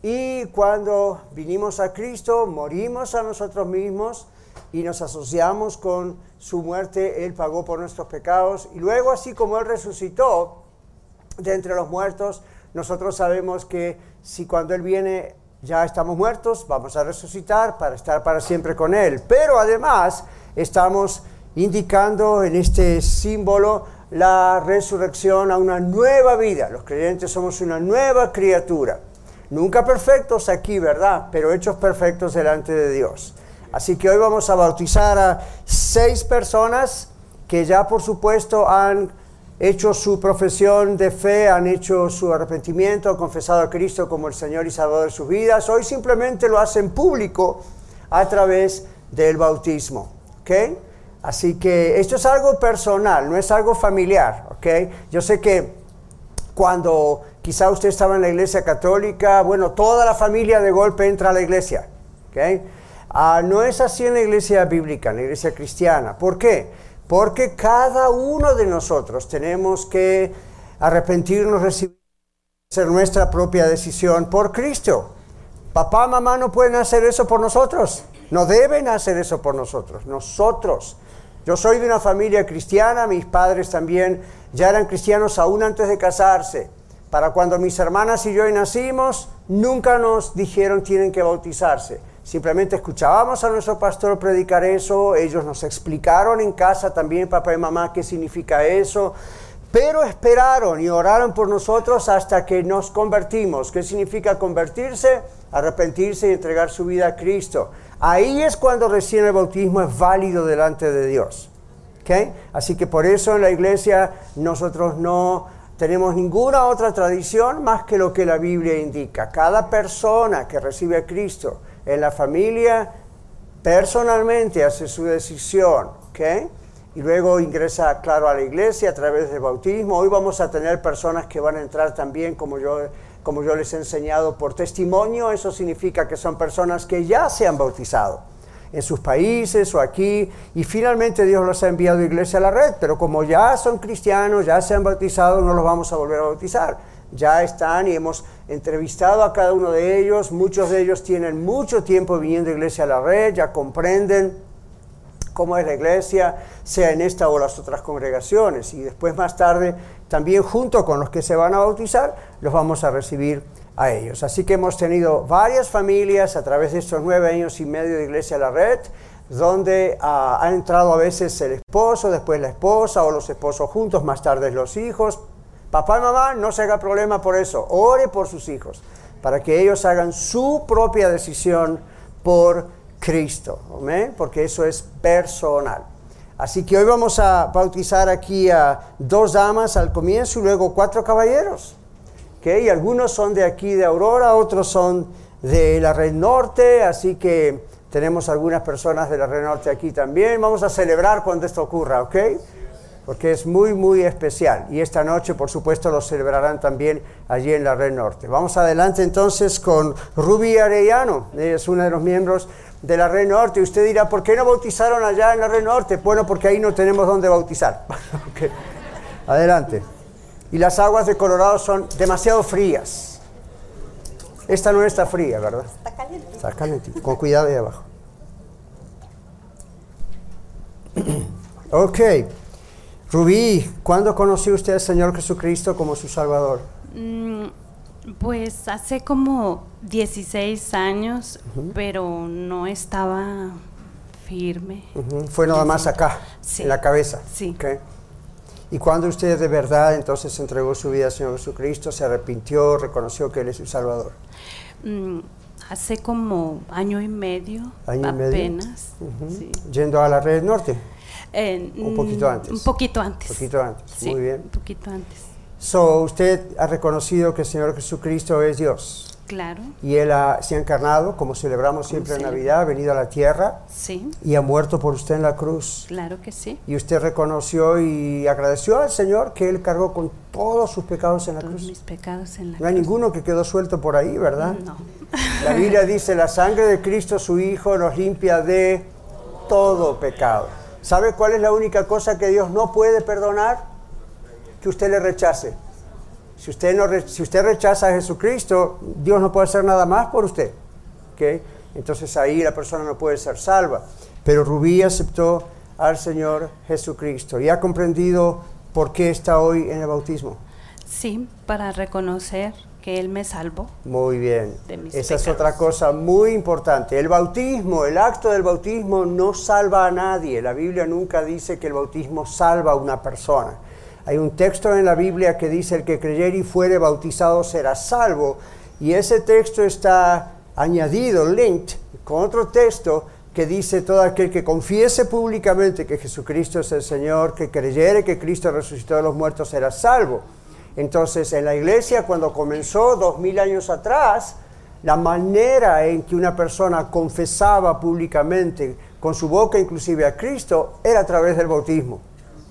y cuando vinimos a Cristo, morimos a nosotros mismos y nos asociamos con su muerte. Él pagó por nuestros pecados, y luego, así como Él resucitó de entre los muertos, nosotros sabemos que si cuando Él viene ya estamos muertos, vamos a resucitar para estar para siempre con Él. Pero además estamos indicando en este símbolo la resurrección a una nueva vida. Los creyentes somos una nueva criatura. Nunca perfectos aquí, ¿verdad? Pero hechos perfectos delante de Dios. Así que hoy vamos a bautizar a seis personas que ya, por supuesto, han hecho su profesión de fe, han hecho su arrepentimiento, han confesado a Cristo como el Señor y Salvador de sus vidas. Hoy simplemente lo hacen público a través del bautismo, ¿ok? Así que esto es algo personal, no es algo familiar, ¿ok? Yo sé que cuando quizá usted estaba en la iglesia católica, bueno, toda la familia de golpe entra a la iglesia, ¿ok? Ah, no es así en la iglesia bíblica, en la iglesia cristiana. ¿Por qué? Porque cada uno de nosotros tenemos que arrepentirnos, recibir, hacer nuestra propia decisión por Cristo. Papá, mamá no pueden hacer eso por nosotros. No deben hacer eso por nosotros. Nosotros. Yo soy de una familia cristiana, mis padres también ya eran cristianos aún antes de casarse. Para cuando mis hermanas y yo nacimos, nunca nos dijeron tienen que bautizarse. Simplemente escuchábamos a nuestro pastor predicar eso, ellos nos explicaron en casa también, papá y mamá, qué significa eso, pero esperaron y oraron por nosotros hasta que nos convertimos. ¿Qué significa convertirse? Arrepentirse y entregar su vida a Cristo. Ahí es cuando recién el bautismo es válido delante de Dios. ¿Okay? Así que por eso en la iglesia nosotros no tenemos ninguna otra tradición más que lo que la Biblia indica. Cada persona que recibe a Cristo en la familia personalmente hace su decisión. ¿Okay? Y luego ingresa, claro, a la iglesia a través del bautismo. Hoy vamos a tener personas que van a entrar también, como yo, como yo les he enseñado, por testimonio. Eso significa que son personas que ya se han bautizado en sus países o aquí, y finalmente Dios los ha enviado a Iglesia a la Red, pero como ya son cristianos, ya se han bautizado, no los vamos a volver a bautizar. Ya están y hemos entrevistado a cada uno de ellos. Muchos de ellos tienen mucho tiempo viniendo a Iglesia a la Red, ya comprenden cómo es la iglesia, sea en esta o las otras congregaciones, y después más tarde también junto con los que se van a bautizar los vamos a recibir a ellos. Así que hemos tenido varias familias a través de estos nueve años y medio de Iglesia a la Red, donde uh, han entrado a veces el esposo, después la esposa o los esposos juntos, más tarde los hijos. Papá y mamá, no se haga problema por eso, ore por sus hijos, para que ellos hagan su propia decisión por Cristo, ¿amén? Porque eso es personal. Así que hoy vamos a bautizar aquí a dos damas al comienzo y luego cuatro caballeros. ¿Okay? Y algunos son de aquí de Aurora, otros son de la Red Norte, así que tenemos algunas personas de la Red Norte aquí también. Vamos a celebrar cuando esto ocurra, ¿ok? Porque es muy, muy especial. Y esta noche, por supuesto, lo celebrarán también allí en la Red Norte. Vamos adelante entonces con Ruby Arellano. Ella es una de los miembros de la Red Norte. Y usted dirá, ¿por qué no bautizaron allá en la Red Norte? Bueno, porque ahí no tenemos dónde bautizar. Okay. Adelante. Y las aguas de Colorado son demasiado frías. Esta no está fría, ¿verdad? Está caliente. Está caliente. Con cuidado ahí abajo. Ok. Rubí, ¿cuándo conoció usted al Señor Jesucristo como su Salvador? Mm, pues hace como dieciséis años, uh-huh. pero no estaba firme. Uh-huh. Fue nada más acá, sí. en la cabeza. Sí. Okay. ¿Y cuando usted de verdad entonces entregó su vida al Señor Jesucristo, se arrepintió, reconoció que Él es su Salvador? Mm, hace como año y medio, ¿Año apenas. Y medio? Uh-huh. Sí. ¿Yendo a la Red Norte? Eh, un poquito antes. Un poquito antes. Un poquito antes, sí, muy bien. Un poquito antes. So, usted ha reconocido que el Señor Jesucristo es Dios. Claro. Y Él ha, se ha encarnado, como celebramos siempre en Navidad, ha venido a la tierra. Sí. Y ha muerto por usted en la cruz. Claro que sí. Y usted reconoció y agradeció al Señor que Él cargó con todos sus pecados en la todos cruz. mis pecados en la no hay cruz. ninguno que quedó suelto por ahí, ¿verdad? No. La Biblia dice, la sangre de Cristo, su Hijo, nos limpia de todo pecado. ¿Sabe cuál es la única cosa que Dios no puede perdonar? Que usted le rechace. Si usted, no re, si usted rechaza a Jesucristo, Dios no puede hacer nada más por usted. ¿Okay? Entonces ahí la persona no puede ser salva. Pero Rubí aceptó al Señor Jesucristo y ha comprendido por qué está hoy en el bautismo. Sí, para reconocer que Él me salvó. Muy bien. De mis Esa pecados. es otra cosa muy importante. El bautismo, el acto del bautismo no salva a nadie. La Biblia nunca dice que el bautismo salva a una persona. Hay un texto en la Biblia que dice, el que creyere y fuere bautizado será salvo. Y ese texto está añadido, linked, con otro texto que dice, todo aquel que confiese públicamente que Jesucristo es el Señor, que creyere que Cristo resucitó de los muertos será salvo. Entonces, en la iglesia, cuando comenzó dos mil años atrás, la manera en que una persona confesaba públicamente, con su boca inclusive a Cristo, era a través del bautismo.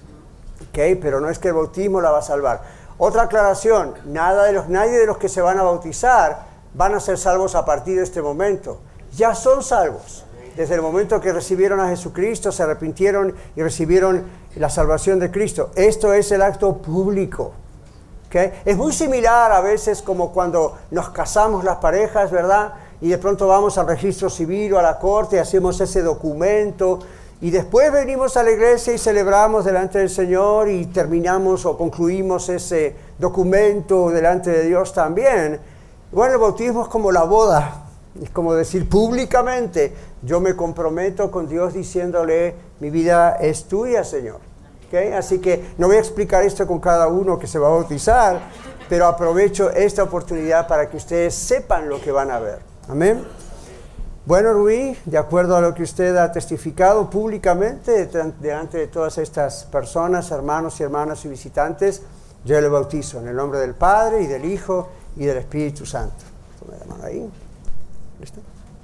¿Okay? Pero no es que el bautismo la va a salvar. Otra aclaración, nada de los, nadie de los que se van a bautizar van a ser salvos a partir de este momento. Ya son salvos. desde el momento que recibieron a Jesucristo, se arrepintieron y recibieron la salvación de Cristo. Esto es el acto público. ¿Okay? Es muy similar a veces como cuando nos casamos las parejas, ¿verdad? Y de pronto vamos al registro civil o a la corte, hacemos ese documento y después venimos a la iglesia y celebramos delante del Señor y terminamos o concluimos ese documento delante de Dios también. Bueno, el bautismo es como la boda, es como decir públicamente, yo me comprometo con Dios diciéndole, mi vida es tuya, Señor. ¿Okay? Así que no voy a explicar esto con cada uno que se va a bautizar, pero aprovecho esta oportunidad para que ustedes sepan lo que van a ver. Amén. Bueno, Rubí, de acuerdo a lo que usted ha testificado públicamente delante de todas estas personas, hermanos y hermanas y visitantes, yo le bautizo en el nombre del Padre y del Hijo y del Espíritu Santo. Tome la mano ahí. ¿Listo?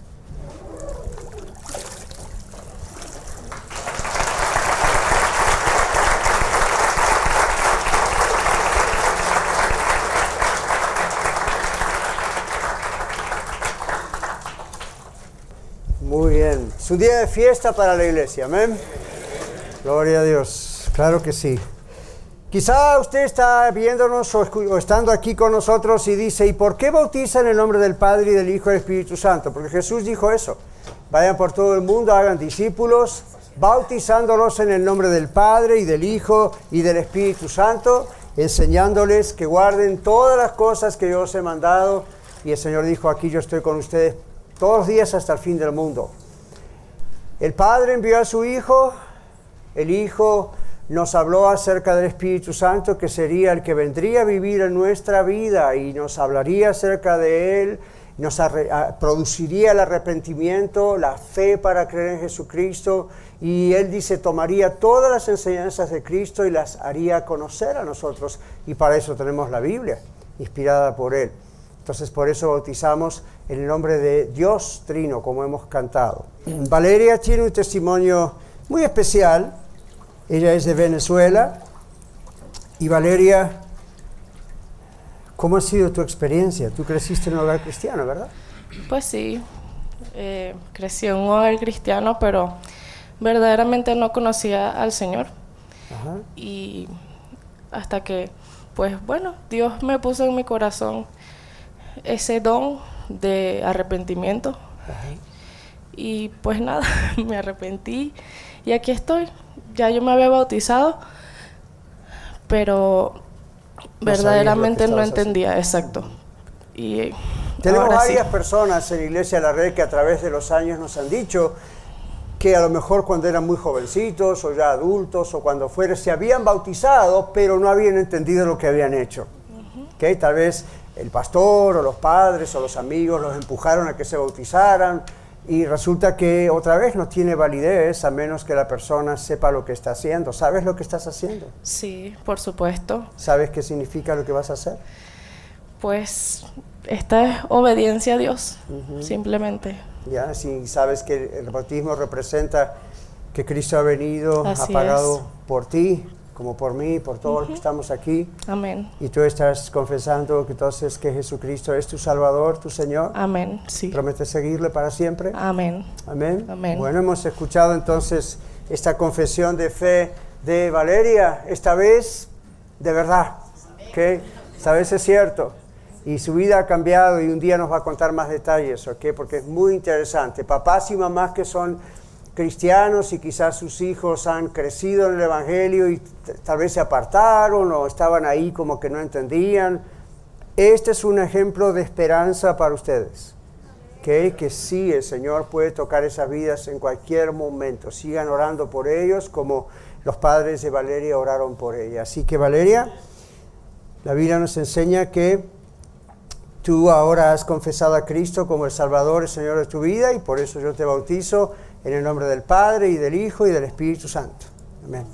Muy bien. Es un día de fiesta para la iglesia, amén. Gloria a Dios. Claro que sí. Quizá usted está viéndonos o, o estando aquí con nosotros y dice, ¿y por qué bautiza en el nombre del Padre y del Hijo y del Espíritu Santo? Porque Jesús dijo eso. Vayan por todo el mundo, hagan discípulos, bautizándolos en el nombre del Padre y del Hijo y del Espíritu Santo, enseñándoles que guarden todas las cosas que yo os he mandado. Y el Señor dijo, aquí yo estoy con ustedes todos los días hasta el fin del mundo. El Padre envió a su Hijo, el Hijo nos habló acerca del Espíritu Santo, que sería el que vendría a vivir en nuestra vida y nos hablaría acerca de Él, nos arre- a, produciría el arrepentimiento, la fe para creer en Jesucristo, y Él dice, tomaría todas las enseñanzas de Cristo y las haría conocer a nosotros, y para eso tenemos la Biblia, inspirada por Él. Entonces, por eso bautizamos en el nombre de Dios Trino, como hemos cantado. Valeria tiene un testimonio muy especial. Ella es de Venezuela. Y Valeria, ¿cómo ha sido tu experiencia? Tú creciste en un hogar cristiano, ¿verdad? Pues sí, eh, crecí en un hogar cristiano, pero verdaderamente no conocía al Señor. Ajá. Y hasta que, pues bueno, Dios me puso en mi corazón ese don de arrepentimiento. Ajá. Y pues nada, me arrepentí y aquí estoy. Ya yo me había bautizado, pero no verdaderamente no entendía, haciendo. Exacto. Y tenemos varias sí. personas en la Iglesia de la Red que a través de los años nos han dicho que a lo mejor cuando eran muy jovencitos o ya adultos o cuando fuera se habían bautizado, pero no habían entendido lo que habían hecho. Uh-huh. ¿Okay? Tal vez el pastor o los padres o los amigos los empujaron a que se bautizaran y resulta que otra vez no tiene validez a menos que la persona sepa lo que está haciendo. ¿Sabes lo que estás haciendo? Sí, por supuesto. ¿Sabes qué significa lo que vas a hacer? Pues esta es obediencia a Dios, uh-huh. simplemente. Ya, si sabes que el bautismo representa que Cristo ha venido, Así ha pagado es. por ti, como por mí, por todos uh-huh. los que estamos aquí. Amén. Y tú estás confesando que entonces que Jesucristo es tu Salvador, tu Señor. Amén, sí. ¿Prometes seguirle para siempre? Amén. Amén. Amén. Bueno, hemos escuchado entonces esta confesión de fe de Valeria, esta vez de verdad, ¿ok? Esta vez es cierto. Y su vida ha cambiado y un día nos va a contar más detalles, ¿ok? Porque es muy interesante. Papás y mamás que son cristianos y quizás sus hijos han crecido en el Evangelio y t- tal vez se apartaron o estaban ahí como que no entendían. Este es un ejemplo de esperanza para ustedes. ¿Okay? Que sí, el Señor puede tocar esas vidas en cualquier momento. Sigan orando por ellos como los padres de Valeria oraron por ella. Así que Valeria, la Biblia nos enseña que tú ahora has confesado a Cristo como el Salvador, el Señor de tu vida, y por eso yo te bautizo en el nombre del Padre, y del Hijo, y del Espíritu Santo. Amén.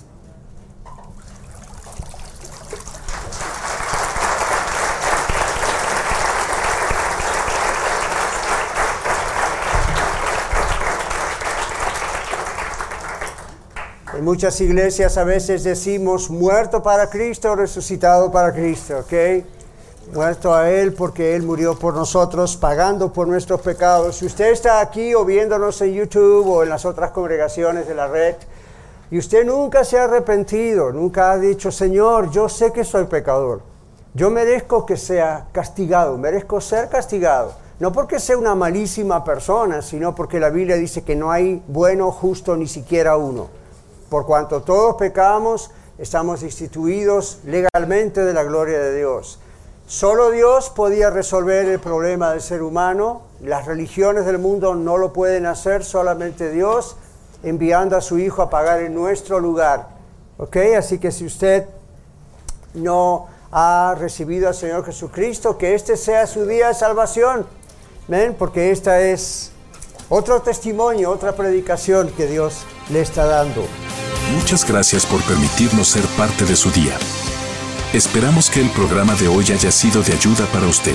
En muchas iglesias a veces decimos muerto para Cristo, resucitado para Cristo, ¿ok? muerto a Él porque Él murió por nosotros, pagando por nuestros pecados. Si usted está aquí o viéndonos en YouTube o en las otras congregaciones de la red, y usted nunca se ha arrepentido, nunca ha dicho, Señor, yo sé que soy pecador, yo merezco que sea castigado, merezco ser castigado, no porque sea una malísima persona, sino porque la Biblia dice que no hay bueno, justo, ni siquiera uno. Por cuanto todos pecamos, estamos destituidos legalmente de la gloria de Dios. Solo Dios podía resolver el problema del ser humano. Las religiones del mundo no lo pueden hacer, solamente Dios, enviando a su Hijo a pagar en nuestro lugar. ¿Ok? Así que si usted no ha recibido al Señor Jesucristo, que este sea su día de salvación. ¿Ven? Porque esta es otro testimonio, otra predicación que Dios le está dando. Muchas gracias por permitirnos ser parte de su día. Esperamos que el programa de hoy haya sido de ayuda para usted.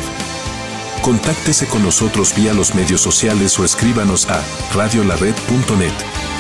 Contáctese con nosotros vía los medios sociales o escríbanos a radio la red punto net.